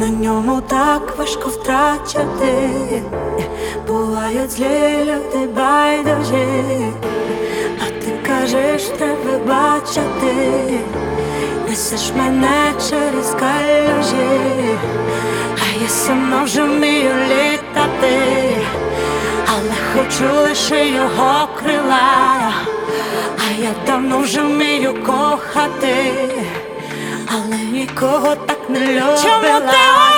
на ньому так важко втрачати. Бувають злі люди байдужі, а ти кажеш, треба бачити. Несеш мене через калюжі, а я сама вже вмію літати, але хочу лише його крила. А я давно вже вмію кохати, але нікого так не любила. Чому ти